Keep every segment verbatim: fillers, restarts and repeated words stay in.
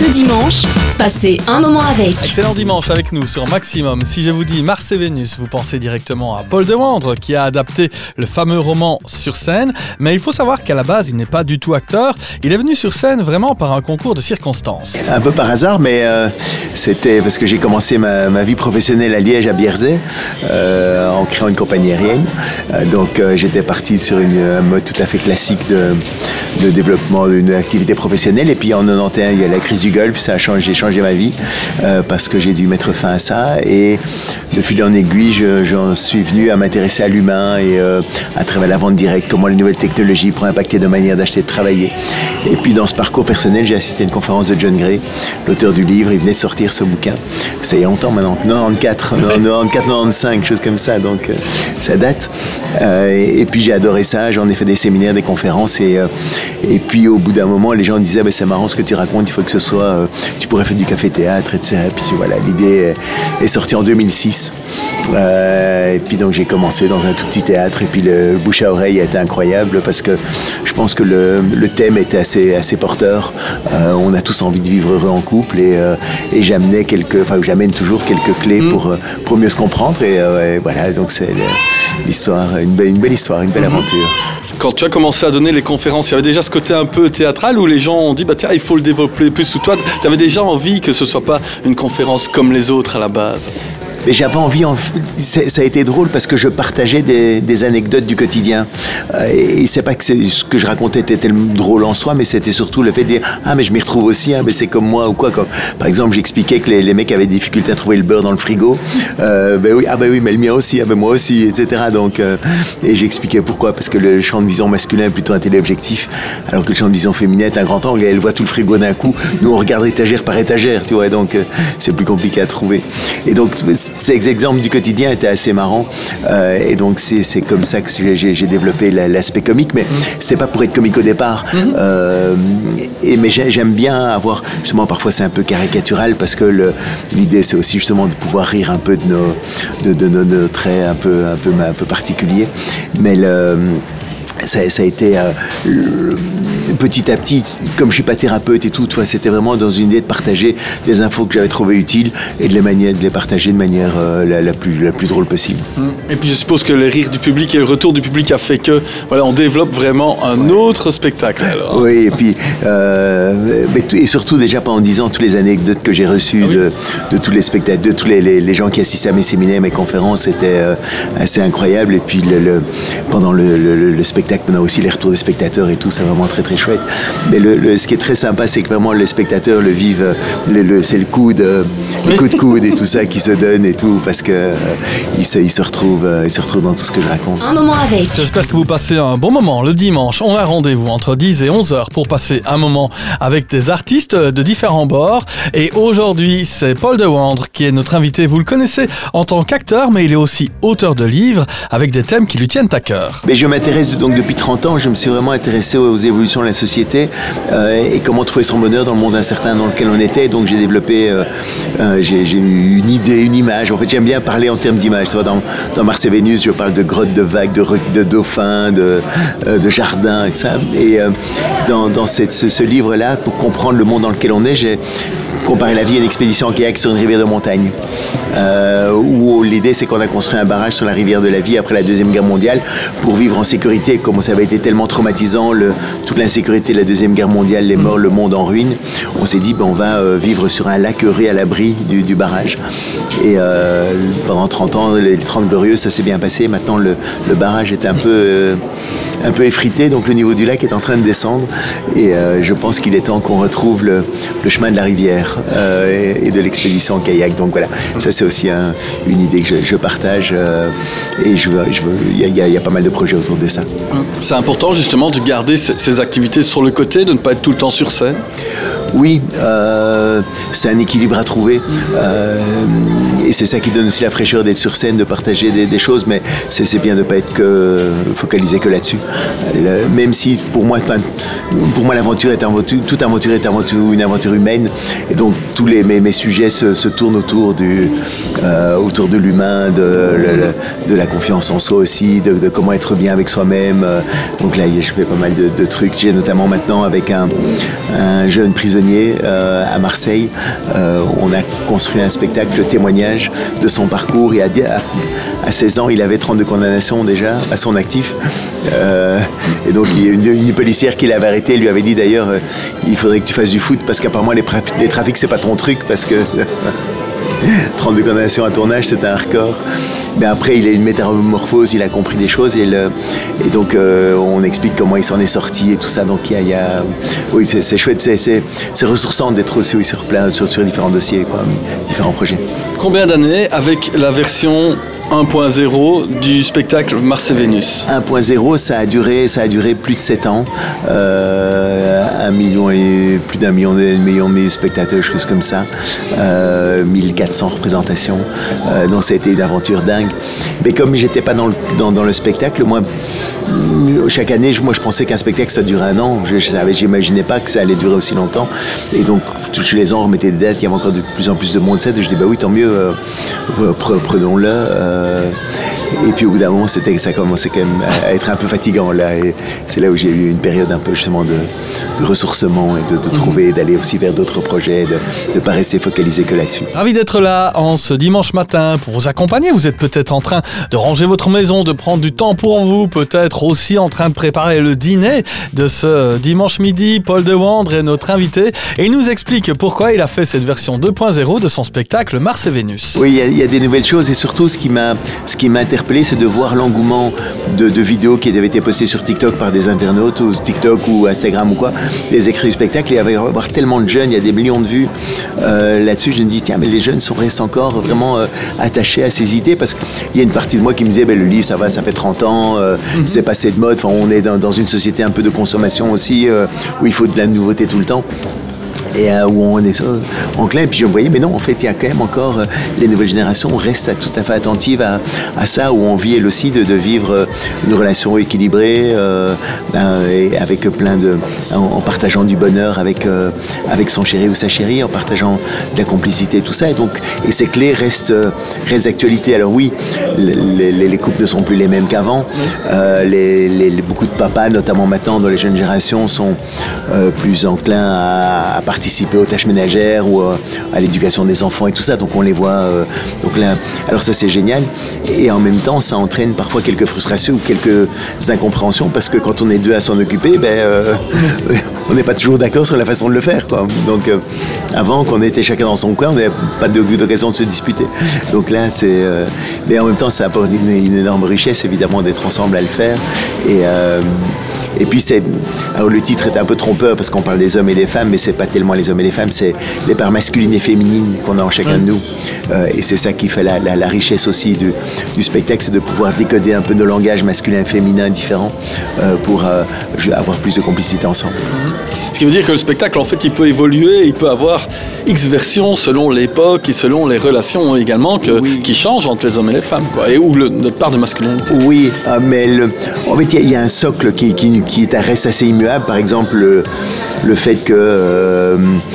Le dimanche, passez un moment avec. Excellent dimanche avec nous sur Maximum. Si je vous dis Mars et Vénus, vous pensez directement à Paul de Wandre qui a adapté le fameux roman sur scène. Mais il faut savoir qu'à la base, il n'est pas du tout acteur. Il est venu sur scène vraiment par un concours de circonstances. Un peu par hasard, mais euh, c'était parce que j'ai commencé ma, ma vie professionnelle à Liège, à Bierzet, euh, en créant une compagnie aérienne. Euh, donc euh, j'étais parti sur une, un mode tout à fait classique de, de développement d'une activité professionnelle. Et puis en quatre-vingt-onze, il y a la crise du Golfe, ça a changé, changé ma vie euh, parce que j'ai dû mettre fin à ça. Et de fil en aiguille, je, j'en suis venu à m'intéresser à l'humain et euh, à travers la vente directe, comment les nouvelles technologies pourraient impacter nos manières d'acheter et de travailler. Et puis dans ce parcours personnel, j'ai assisté à une conférence de John Gray, l'auteur du livre. Il venait de sortir ce bouquin. Ça y a longtemps maintenant, quatre-vingt-quatorze, quatre-vingt-quatorze, quatre-vingt-quinze, chose comme ça, donc euh, ça date. Euh, et, et puis j'ai adoré ça, j'en ai fait des séminaires, des conférences et, euh, et puis au bout d'un moment, les gens disaient bah, c'est marrant ce que tu racontes, il faut que ce soit, euh, tu pourrais faire du café-théâtre, et cetera. Et puis voilà, l'idée est, est sortie en deux mille six. Euh, et puis donc j'ai commencé dans un tout petit théâtre et puis le, le bouche à oreille a été incroyable parce que je pense que le, le thème était assez, assez porteur. Euh, on a tous envie de vivre heureux en couple et, euh, et j'amenais quelques, enfin j'amène toujours quelques clés mmh. pour, pour mieux se comprendre et, euh, et voilà, donc c'est l'histoire, une belle, une belle histoire, une belle mmh. aventure. Quand tu as commencé à donner les conférences, il y avait déjà ce côté un peu théâtral où les gens ont dit bah tiens, il faut le développer plus sous toi. Tu avais déjà envie que ce soit pas une conférence comme les autres à la base. Mais j'avais envie, en... ça a été drôle parce que je partageais des, des anecdotes du quotidien. Et c'est pas que c'est... ce que je racontais était tellement drôle en soi, mais c'était surtout le fait de dire « Ah, mais je m'y retrouve aussi, hein, mais c'est comme moi » ou quoi. Comme... Par exemple, j'expliquais que les, les mecs avaient des difficultés à trouver le beurre dans le frigo. Euh, ben oui, ah ben oui, mais le mien aussi, ah ben moi aussi, et cetera. Donc, euh... Et j'expliquais pourquoi, parce que le champ de vision masculin est plutôt un téléobjectif, alors que le champ de vision féminin est un grand angle, et elle voit tout le frigo d'un coup. Nous, on regarde étagère par étagère, tu vois, donc euh, c'est plus compliqué à trouver. Et donc, ces exemples du quotidien étaient assez marrants euh, et donc c'est, c'est comme ça que j'ai, j'ai développé la, l'aspect comique, mais mmh. c'était pas pour être comique au départ. Mmh. Euh, et, mais j'aime bien avoir, justement, parfois c'est un peu caricatural parce que le, l'idée c'est aussi justement de pouvoir rire un peu de nos, de, de, de, de nos traits un peu, un peu, un peu particuliers. Mais le... Ça, ça a été euh, le, petit à petit, comme je suis pas thérapeute et tout, tu vois, c'était vraiment dans une idée de partager des infos que j'avais trouvées utiles et de les, manières, de les partager de manière euh, la, la, plus, la plus drôle possible. Et puis je suppose que le rire du public et le retour du public a fait que voilà, on développe vraiment un ouais. autre spectacle. Alors. Oui, et puis euh, et surtout déjà pendant dix ans, toutes les anecdotes que j'ai reçues ah oui. de, de tous les spectacles, de tous les, les, les gens qui assistaient à mes séminaires, mes conférences, c'était euh, assez incroyable. Et puis le, le, pendant le, le, le spectacle, on a aussi les retours des spectateurs et tout, c'est vraiment très très chouette. Mais le, le, ce qui est très sympa, c'est que vraiment les spectateurs le vivent, le, le, c'est le coude, le coup de coude et tout ça qui se donne et tout, parce que euh, ils, se, ils, se retrouvent, euh, ils se retrouvent dans tout ce que je raconte. Un moment avec. J'espère que vous passez un bon moment le dimanche. On a rendez-vous entre dix et onze heures pour passer un moment avec des artistes de différents bords. Et aujourd'hui, c'est Paul de Wandre qui est notre invité. Vous le connaissez en tant qu'acteur, mais il est aussi auteur de livres avec des thèmes qui lui tiennent à cœur. Mais je m'intéresse donc depuis trente ans, je me suis vraiment intéressé aux évolutions de la société euh, et comment trouver son bonheur dans le monde incertain dans lequel on était. Donc j'ai développé, euh, euh, j'ai, j'ai eu une idée, une image. En fait, j'aime bien parler en termes d'image. Tu vois, dans, dans Mars et Vénus, je parle de grottes, de vagues, de, de dauphins, de, euh, de jardins et tout ça. Et euh, dans, dans cette, ce, ce livre-là, pour comprendre le monde dans lequel on est, j'ai comparé la vie à une expédition en kayak sur une rivière de montagne. Euh, où l'idée, c'est qu'on a construit un barrage sur la rivière de la vie après la Deuxième Guerre mondiale pour vivre en sécurité. Comme ça avait été tellement traumatisant, le, toute l'insécurité de la Deuxième Guerre mondiale, les morts, le monde en ruine, on s'est dit, ben, on va euh, vivre sur un lac heureux à l'abri du, du barrage. Et euh, pendant trente ans, les trente glorieuses, ça s'est bien passé. Maintenant, le, le barrage est un peu, euh, un peu effrité, donc le niveau du lac est en train de descendre. Et euh, je pense qu'il est temps qu'on retrouve le, le chemin de la rivière euh, et, et de l'expédition en kayak. Donc voilà, ça c'est aussi un, une idée que je, je partage euh, et je veux, je veux, y a, y a, y a pas mal de projets autour de ça. C'est important justement de garder ces activités sur le côté, de ne pas être tout le temps sur scène. Oui, euh, c'est un équilibre à trouver euh, et c'est ça qui donne aussi la fraîcheur d'être sur scène, de partager des, des choses, mais c'est, c'est bien de ne pas être que, focalisé que là-dessus. Le, même si pour moi, pour moi l'aventure est avant tout, toute aventure est avant tout une aventure humaine et donc tous les, mes, mes sujets se, se tournent autour, du, euh, autour de l'humain, de, le, de la confiance en soi aussi, de, de comment être bien avec soi-même. Donc là, je fais pas mal de, de trucs. J'ai notamment maintenant avec un, un jeune prisonnier prisonnier euh, à Marseille. Euh, on a construit un spectacle, le témoignage de son parcours. Et à, à seize ans, il avait trente-deux condamnations déjà à son actif. Euh, et donc, il y a une, une policière qui l'avait arrêté, lui avait dit d'ailleurs, euh, il faudrait que tu fasses du foot parce qu'apparemment les, les trafics, c'est pas ton truc parce que trente-deux condamnations à ton âge, c'est un record. Mais après, il a une métamorphose, il a compris des choses et, le, et donc euh, on explique comment il s'en est sorti et tout ça. Donc il y a, il y a oui, c'est, c'est chouette, c'est, c'est, c'est ressourçant d'être aussi oui, sur, plein, sur, sur différents dossiers, quoi, différents projets. Combien d'années avec la version un point zéro du spectacle Mars et Vénus? un point zéro, ça a duré, ça a duré plus de sept ans. Euh, un million et plus d'un million de, million de spectateurs, chose comme ça. Euh, mille quatre cents représentations. Euh, donc ça a été une aventure dingue. Mais comme j'étais pas dans le, dans, dans le spectacle, moi, chaque année, moi je pensais qu'un spectacle ça durait un an. Je, je savais, j'imaginais pas que ça allait durer aussi longtemps. Et donc tous les ans on remettait des dates. Il y avait encore de plus en plus de monde. Et je dis bah oui, tant mieux, euh, prenons-le. Euh, et puis au bout d'un moment, c'était, ça commençait quand même à être un peu fatigant là. Et c'est là où j'ai eu une période un peu justement de, de ressourcement et de, de trouver, d'aller aussi vers d'autres projets, de ne pas rester focalisé que là-dessus. Ravi d'être là en ce dimanche matin pour vous accompagner. Vous êtes peut-être en train de ranger votre maison, de prendre du temps pour vous, peut-être aussi en train de préparer le dîner de ce dimanche midi. Paul de Wandre est notre invité et il nous explique pourquoi il a fait cette version deux point zéro de son spectacle Mars et Vénus. Oui, il y, y a des nouvelles choses et surtout ce qui m'a, ce qui m'a interpellé, c'est de voir l'engouement de, de vidéos qui avaient été postées sur TikTok par des internautes, ou TikTok ou Instagram ou quoi, des écrits du spectacle. Et il y avait avoir tellement de jeunes, il y a des millions de vues euh, là-dessus. Je me dis, tiens, mais les jeunes sont, restent encore vraiment euh, attachés à ces idées parce qu'il y a une partie de moi qui me disait, ben, le livre, ça va, ça fait trente ans, euh, mm-hmm. c'est passé de mode. Enfin, on est dans, dans une société un peu de consommation aussi, euh, où il faut de la nouveauté tout le temps. Et euh, où on est euh, enclin, et puis je me voyais, mais non, en fait, il y a quand même encore, euh, les nouvelles générations restent tout à fait attentives à, à ça, où on vit elle aussi de, de vivre euh, une relation équilibrée, euh, euh, et avec plein de, en, en partageant du bonheur avec, euh, avec son chéri ou sa chérie, en partageant de la complicité, tout ça, et donc, et ces clés restent, euh, restent d'actualité. Alors oui, les, les, les couples ne sont plus les mêmes qu'avant, euh, les, les, les, beaucoup de papas, notamment maintenant dans les jeunes générations, sont euh, plus enclins à, à participer aux tâches ménagères ou à l'éducation des enfants et tout ça, donc on les voit euh, donc là, alors ça c'est génial et en même temps ça entraîne parfois quelques frustrations ou quelques incompréhensions parce que quand on est deux à s'en occuper, ben euh, on n'est pas toujours d'accord sur la façon de le faire, quoi. Donc euh, avant qu'on était chacun dans son coin, on n'avait pas d'occasion de se disputer, donc là c'est euh, mais en même temps ça apporte une, une énorme richesse évidemment d'être ensemble à le faire et euh, et puis c'est alors le titre est un peu trompeur parce qu'on parle des hommes et des femmes, mais c'est pas tellement les hommes et les femmes, c'est les parts masculines et féminines qu'on a en chacun de nous. Euh, et c'est ça qui fait la, la, la richesse aussi du, du spectacle, c'est de pouvoir décoder un peu nos langages masculins et féminins différents euh, pour euh, avoir plus de complicité ensemble. Ce qui veut dire que le spectacle, en fait, il peut évoluer, il peut avoir X versions selon l'époque et selon les relations également que, oui. qui changent entre les hommes et les femmes, quoi, et où le, notre part de masculinité. Oui, euh, mais le, en fait, il y, y a un socle qui, qui, qui reste assez immuable. Par exemple, le, le fait que euh,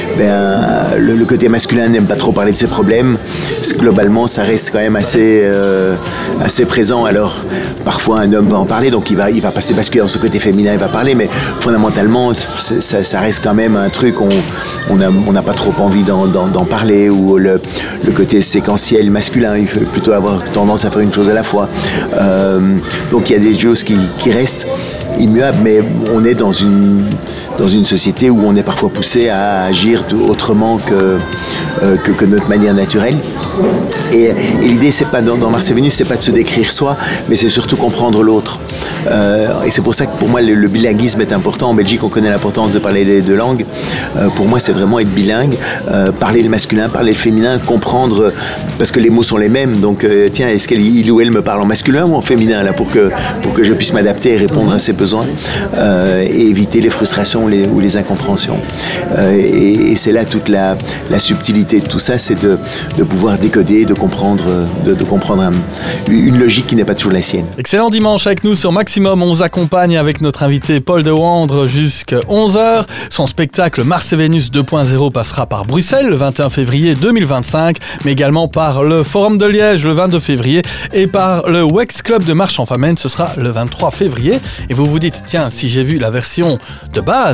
ben, le, le côté masculin n'aime pas trop parler de ses problèmes. Globalement, ça reste quand même assez, euh, assez présent. Alors, parfois, un homme va en parler, donc il va, il va passer basculer dans ce côté féminin, il va parler, mais fondamentalement, ça, ça reste quand même un truc, on on n'a on a pas trop envie d'en, d'en, d'en parler, ou le, le côté séquentiel masculin, il faut plutôt avoir tendance à faire une chose à la fois. Euh, donc, il y a des choses qui, qui restent immuables, mais on est dans une, dans une société où on est parfois poussé à agir autrement que, euh, que, que notre manière naturelle. Et, et l'idée, c'est pas dans, dans Mars et Vénus, c'est pas de se décrire soi, mais c'est surtout comprendre l'autre. Euh, et c'est pour ça que pour moi, le, le bilinguisme est important. En Belgique, on connaît l'importance de parler les deux langues. Euh, pour moi, c'est vraiment être bilingue, euh, parler le masculin, parler le féminin, comprendre, parce que les mots sont les mêmes. Donc, euh, tiens, est-ce qu'il ou elle me parle en masculin ou en féminin là, pour que pour que je puisse m'adapter et répondre à ses besoins, euh, et éviter les frustrations les, ou les incompréhensions. Euh, et, et c'est là toute la, la subtilité de tout ça, c'est de, de pouvoir décoder, de comprendre, de, de comprendre un, une logique qui n'est pas toujours la sienne. Excellent dimanche avec nous sur Maximum. On vous accompagne avec notre invité Paul de Wandre jusqu'à onze heures. Son spectacle Mars et Vénus deux point zéro passera par Bruxelles le vingt et un février deux mille vingt-cinq, mais également par le Forum de Liège le vingt-deux février et par le Wex Club de Marche-en-Famenne, ce sera le vingt-trois février. Et vous vous dites, tiens, si j'ai vu la version de base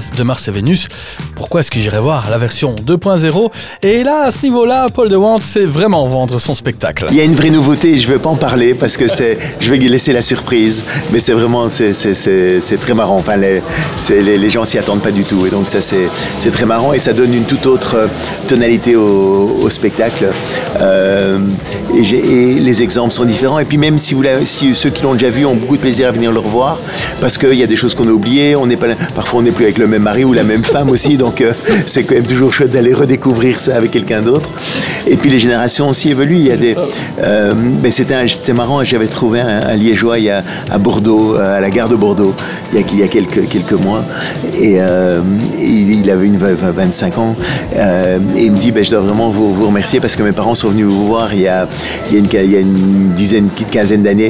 base de Mars et Vénus. Pourquoi est-ce que j'irais voir la version deux point zéro? Et là, à ce niveau-là, Paul de Want sait vraiment vendre son spectacle. Il y a une vraie nouveauté, je ne veux pas en parler parce que c'est, je vais laisser la surprise, mais c'est vraiment, c'est, c'est, c'est, c'est très marrant. Enfin, les, c'est, les, les gens s'y attendent pas du tout, et donc ça, c'est, c'est très marrant et ça donne une toute autre tonalité au, au spectacle. Euh, et, j'ai, et les exemples sont différents. Et puis même si, vous l'avez, si ceux qui l'ont déjà vu ont beaucoup de plaisir à venir le revoir, parce qu'il y a des choses qu'on a oubliées. On n'est pas, parfois, on n'est plus avec le même mari ou la même femme aussi, donc euh, c'est quand même toujours chouette d'aller redécouvrir ça avec quelqu'un d'autre. Et puis les générations aussi évoluent. Il y a des, euh, mais c'était, un, c'était marrant. J'avais trouvé un, un Liégeois il y a, à Bordeaux, à la gare de Bordeaux, il y a, il y a quelques, quelques mois, et euh, il, il avait une vingt-cinq ans, euh, et il me dit ben, je dois vraiment vous, vous remercier parce que mes parents sont venus vous voir il y a, il y a, une, il y a une dizaine, une quinzaine d'années,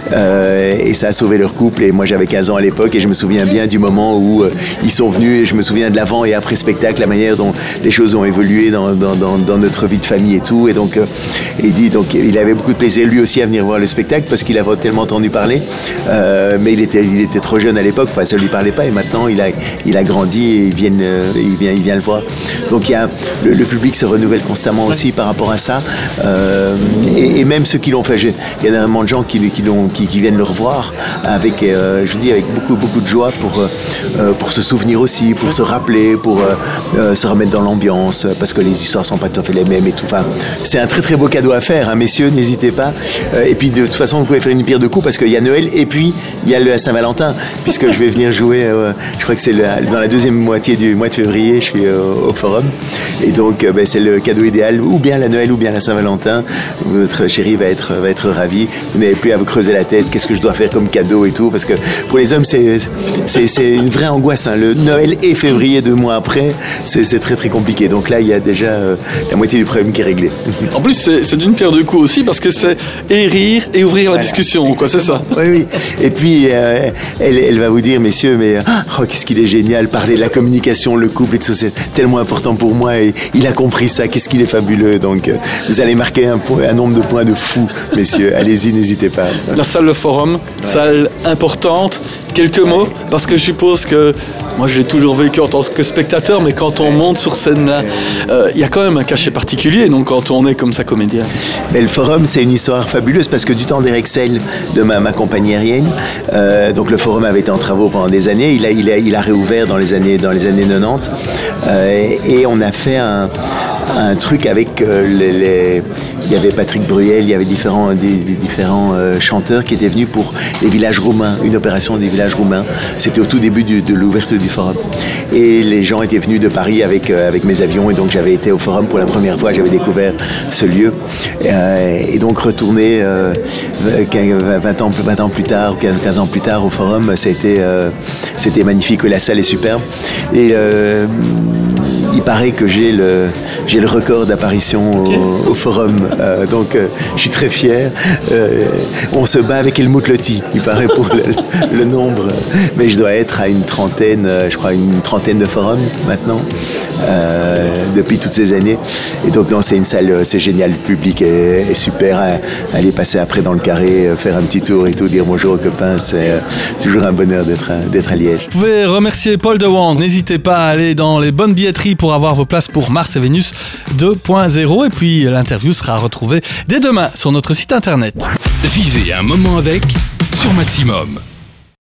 euh, et ça a sauvé leur couple. Et moi j'avais quinze ans à l'époque, et je me souviens bien du moment où euh, ils sont venus, et je me souviens de l'avant et après spectacle, la manière dont les choses ont évolué dans, dans, dans, dans notre vie de famille et tout. Et donc, euh, il dit, donc il avait beaucoup de plaisir lui aussi à venir voir le spectacle parce qu'il avait tellement entendu parler, euh, mais il était, il était trop jeune à l'époque, enfin, ça ne lui parlait pas, et maintenant il a, il a grandi et il vient, euh, il vient, il vient le voir. Donc il y a, le, le public se renouvelle constamment aussi par rapport à ça, euh, et, et même ceux qui l'ont fait, il y a énormément de gens qui, qui, l'ont, qui, qui viennent le revoir avec, euh, je dis, avec beaucoup, beaucoup de joie pour, euh, pour se souvenir aussi, pour se rappeler, pour euh, euh, se remettre dans l'ambiance, parce que les histoires sont pas tout à fait les mêmes et tout. Enfin, c'est un très très beau cadeau à faire, hein, messieurs, n'hésitez pas. Euh, et puis de toute façon, vous pouvez faire une pierre deux coups parce qu'il y a Noël et puis il y a le Saint-Valentin, puisque je vais venir jouer, euh, je crois que c'est le, dans la deuxième moitié du mois de février, je suis euh, au Forum, et donc euh, ben, c'est le cadeau idéal, ou bien la Noël ou bien la Saint-Valentin. Votre chérie va être, va être ravie, vous n'avez plus à vous creuser la tête, qu'est-ce que je dois faire comme cadeau et tout, parce que pour les hommes c'est, c'est, c'est une vraie angoisse, hein. Le Noël et février deux mois après, c'est, c'est très très compliqué, donc là il y a déjà euh, la moitié du problème qui est réglé. En plus c'est, c'est d'une pierre deux coups aussi, parce que c'est et rire et ouvrir la voilà, discussion, quoi, c'est ça. Oui, oui. Et puis euh, elle, elle va vous dire, messieurs, mais oh, qu'est-ce qu'il est génial, parler de la communication, le couple et tout ça, c'est tellement important pour moi, et il a compris ça, qu'est-ce qu'il est fabuleux, donc euh, vous allez marquer un, point, un nombre de points de fou, messieurs, allez-y, n'hésitez pas. La salle, le Forum, ouais. Salle importante, quelques ouais. mots, parce que je suppose que moi je l'ai toujours vécu en tant que spectateur, mais quand on monte sur scène là, il euh, y a quand même un cachet particulier, donc quand on est comme ça comédien. Mais le Forum, c'est une histoire fabuleuse, parce que du temps d'Erexel, de ma, ma compagnie aérienne, euh, donc le Forum avait été en travaux pendant des années, il a, il a, il a réouvert dans les années, dans les années quatre-vingt-dix, euh, et on a fait un, un truc avec euh, les, les... Il y avait Patrick Bruel, il y avait différents, des, des différents euh, chanteurs qui étaient venus pour les villages roumains, une opération des villages roumains. C'était au tout début du, de l'ouverture du Forum. Et les gens étaient venus de Paris avec, euh, avec mes avions, et donc j'avais été au Forum pour la première fois, j'avais découvert ce lieu. Euh, et donc retourner euh, vingt ans, vingt ans plus tard, quinze, quinze ans plus tard au Forum, c'était, euh, c'était magnifique, la salle est superbe. Et euh, il paraît que j'ai le, j'ai le record d'apparition okay. au, au Forum, euh, donc euh, je suis très fier. Euh, on se bat avec Helmut Lotti, il paraît, pour le, le nombre, mais je dois être à une trentaine, je crois une trentaine de forums maintenant, euh, depuis toutes ces années. Et donc non, c'est une salle, c'est génial, le public est, est super. Aller passer après dans le carré, faire un petit tour et tout, dire bonjour aux copains, c'est toujours un bonheur d'être, d'être à Liège. Vous pouvez remercier Paul de Want, n'hésitez pas à aller dans les bonnes billetteries pour avoir vos places pour Mars et Vénus deux point zéro, et puis l'interview sera retrouvée dès demain sur notre site internet. Vivez un moment avec sur Maximum.